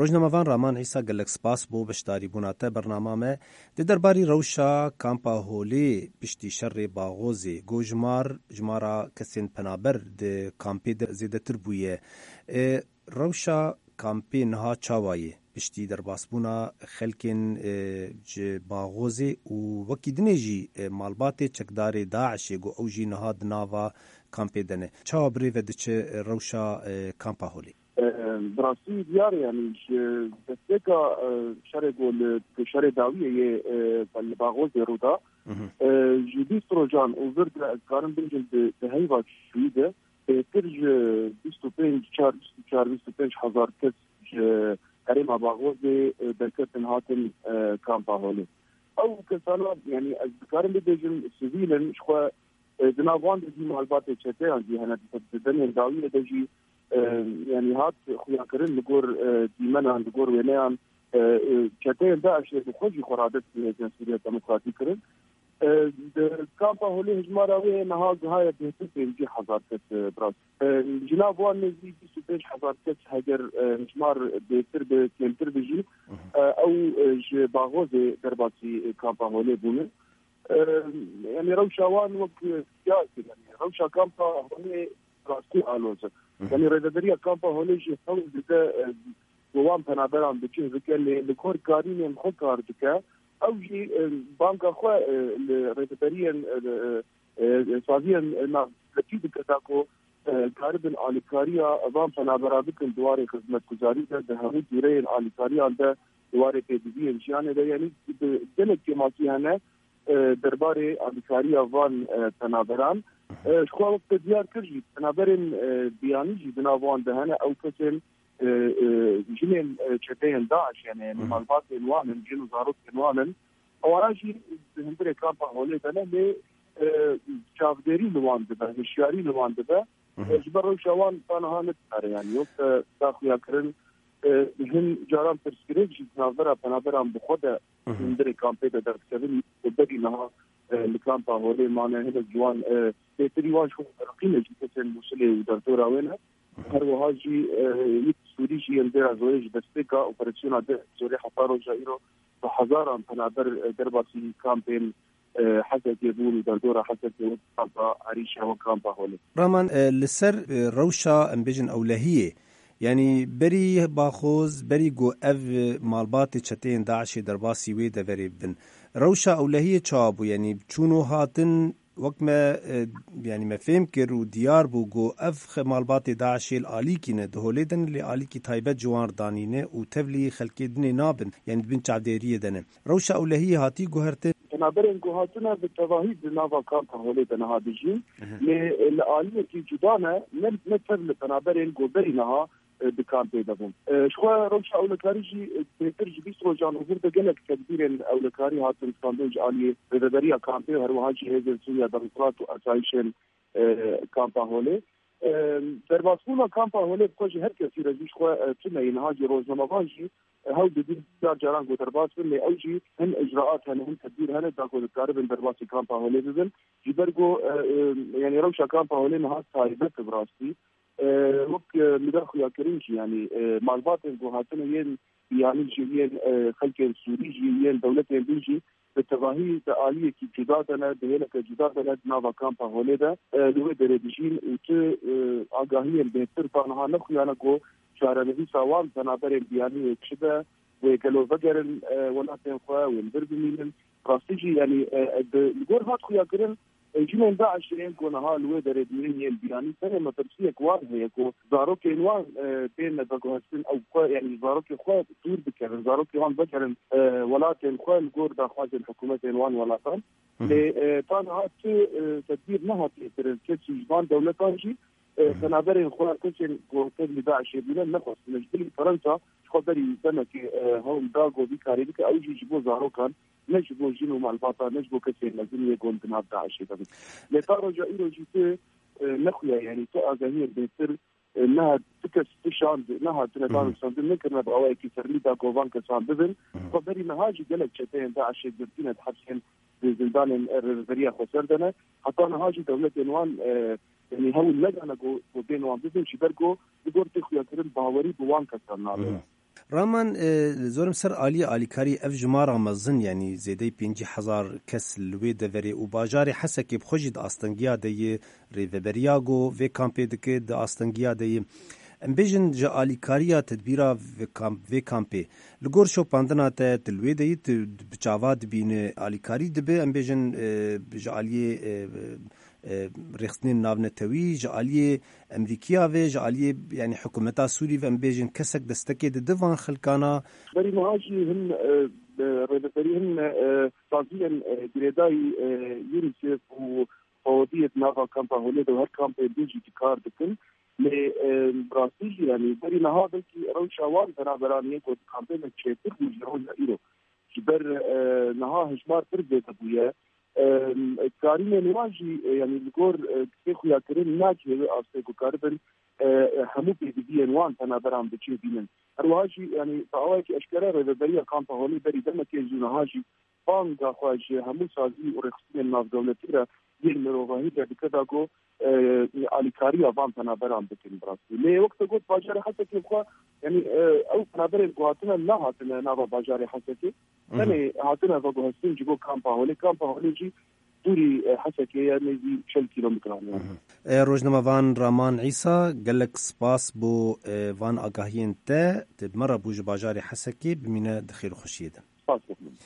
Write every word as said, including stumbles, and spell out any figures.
روزنامه‌وان رامان عیسی گلک سپاس بو بشتاری بوناته برنامه ما د درباری روشا کامپا هولی پشتی شر باغوزی گوجمار جمارا کسین پنابر د کامپی د زیدتر بویه روشا کامپی نها چاوایی پشتی در باسبونا خلکن ج باغوزی و وکی دنیجی مالبات چکدار داعش گو اوجی نهاد ناوا کامپی دنه چاو بری ودچه روشا کامپا هولی براسي ديار يعني دستيكا شارع قول شارع داوية بالباغوز رودا جديد روجان وزرد كارن بنجل بهيبة شويدة ترج بيستو بينج شار شار بيستو بينج حزار كس كريمة باغوز بركتن هاتن كامبا هولي أو كسانا يعني كارن بنجل سيفيلا شخوا دناوان دي معلبات تشتي عندي هنا الدنيا داوية دجي يعني هات خويا كرن نقول ديمنا نقول وينان كتير داعش بخوجي خرادت في جنسية ديمقراطية كرن كامبا هولي هجمارا وين نهاج هاي بيتم بيجي حضارة براس جناب وان نزي بيسو بيش حضارة هجر هجمار بيتر بكيمتر بيجي او باغوزي درباتي كامبا هولي بونه يعني روشا وان وقت سياسي يعني روشا كامبا هولي راسي آلوزة يعني ريدادريا كامبا هوليش يحاول بدا قوام بنابران بتشيه ذكا لكور كارين خو كار ذكا او جي بانك اخو ريدادريا صافيا نا لكيد كتاكو كاربن اليكاريا ضام بنابرا بكن دواري خدمت گزاري ده همو دوري اليكاريا ده دواري بيدي انشان ده يعني دلك كما هنا درباري اليكاريا وان بنابران شخوا وقت ديار كرجي بنابرن بيانيجي بناوان دهنا او كسن جنين شتين داعش يعني مالبات انوان جنو زاروت انوان اواراجي هندري كامبا هولي دنا لي شافدري لوان ده هشياري لوان ده جبرو شوان انا هانت يعني وقت داخل يكرن هم جاران ترسكريج نظرا بنابران بخدا هندري كامبا ده دركسبن بدي نها الكامبا هولي معنا هنا جوان تريوان شو رقيمة جدا المسؤولية ودكتورة وينها هو هاجي يتسوري شيء عندنا زوج دستيكا أوبراسيون ده زوري حفارو جايرو بحزارة بنابر درباتي كامبين حسب يقول دكتورة حسب يقول كامبا عريشة وكامبا هولي رامان لسر روشا امبيجن أولهية يعني بري باخوز بري جو اف مالبات چتين داعش درباسي وي دوري بن روشا أولهية چابو يعني چونو هاتن وقت ما يعني ما فهم كرو ديار بو جو اف مالبات داعش الالي كينه دهولدن اللي الي كي تايبت جوار دانينه وتفلي خلقي دني نابن يعني بن تعديريه دنه روشا اولهيه هاتي جوهرت انا برن جوهاتنا بالتواهيد نافا كانت هولدن هادجي الالي كي جدانه من مثل انا برن جو برينها بكان بيدهم شخوا روشا اولكاريجي بيترج بيسترو جان وزير دقلك تدبير اولكاري هاتن ساندوج الي بدريا كامبي هروهاجي هزل سوريا دمقراط واسايشن كامبا هولي درباسونا كامبا هولي بكوجي هر كثير رجيش خوا تنا ينهاجي روزنامهاجي هاو بدي جاران جو درباس اللي اوجي هن اجراءات هن هن تدبير هن داكو الكارب درباسي كامبا هولي بزن جبرجو يعني روشا كامبا هولي نهار تايبت براسي وقت مدرخ يا كريمشي يعني معلومات الجهاتنا ين يعني جيين خلق سوري جيين دولتين بيجي بالتظاهير آلية كي جدادنا بهلك جدادنا نافا كامبا هوليدا لو دريجين وت آگاهية بهتر فانها نخو يعني جو شارنهي سوال تنابر يعني كشبه وقالوا فجرن ولا تنخوا وندرب ميلن راستيجي يعني الجور هات خويا كريم جنون داعش ينكون هالو دريد مين بياني سنة ما ترسيه كوار هي كو زاروك إنوان بين دكو هسين أو يعني زاروك خوا طور بكرن زاروك إنوان بكرن ولكن خوا الجور دا خواج الحكومة إنوان ولا كان لطان هات تدبير نهات يترن كتش جبان دولة كانجي سنابرين خوا كتشن قوتين داعش يبينن نخص نجدل فرنسا خبري سنة كي هم داغو بيكاري بك أوجي جبو زاروكان نجبو جنو معلباطا نجبو كثير لازم يكون بناب داعش يبقى لطارو جائرو جيته نخويا يعني تأغانير بيتر انها تكس تشان انها تنتان سندن نكرنا بغواي كي ترليدا كوفان كسان بذن خبري نهاجي قلت شتين داعش يقدرين تحسن بزندان الرزرية خسردنا حتى نهاجي دولة انوان يعني هو اللجنة جو بين وان بذن شبرقو بقول تخويا كرن باوري بوان كسرنا رامان زورم سر آلی آلیکاری اف جمارا مزن یعنی زیده پینجی هزار کس لوی دوری و باجار حسکی بخوشی دا آستنگیا دی ریوبریاگو و کامپی دکه دا آستنگیا دی امبیجن جا آلیکاریا تدبیرا و کامپی لگور شو پاندنا تا تلوی دی بچاواد بین آلیکاری دبه امبیجن جا آلی رخصتين ناونتوي جاليه امريكيه و جاليه يعني حكومتها سوري و امبيجن كسك دستكي دفان خلقانا بري مهاجي هن ريبتري هن صازيا جريداي يونيسيف وفوضية نافا كامبا هوليدا وهر كامبا بيجي تكار دكن لبراسيجي يعني بري نها بلكي روشا وان بنا برانيه كود كامبا متشيتر وجهون لإيرو جبر نها هجمار برده تبويا کارین نواجی یعنی لگور که خویا کرن ناجی آسته کو کاربن همو بیدی انوان تنا برام بچه بینن هر واجی یعنی باوی که اشکره رو بری کامپا هولی بری دم که زونه هاجی فان دا خواج همو سازی و رخصتین ناف دولتی را دیر مروهی در دکتا گو آلیکاری آوان تنا برام بکن براسی لی وقت گوت باجار حسکی بخوا یعنی او تنا برین گواتنا نه هاتنا ناوا باجار حسکی یعنی هاتنا وگو هستین جگو کامپا هولی کامپا هولی جی دوری حسکی یعنی شل کیلومتر آنی روزنامه وان رامان عیسی گلک سپاس بو وان آگاهین تا تبمر بوج باجار حسکی بمینه دخیل خوشیدن.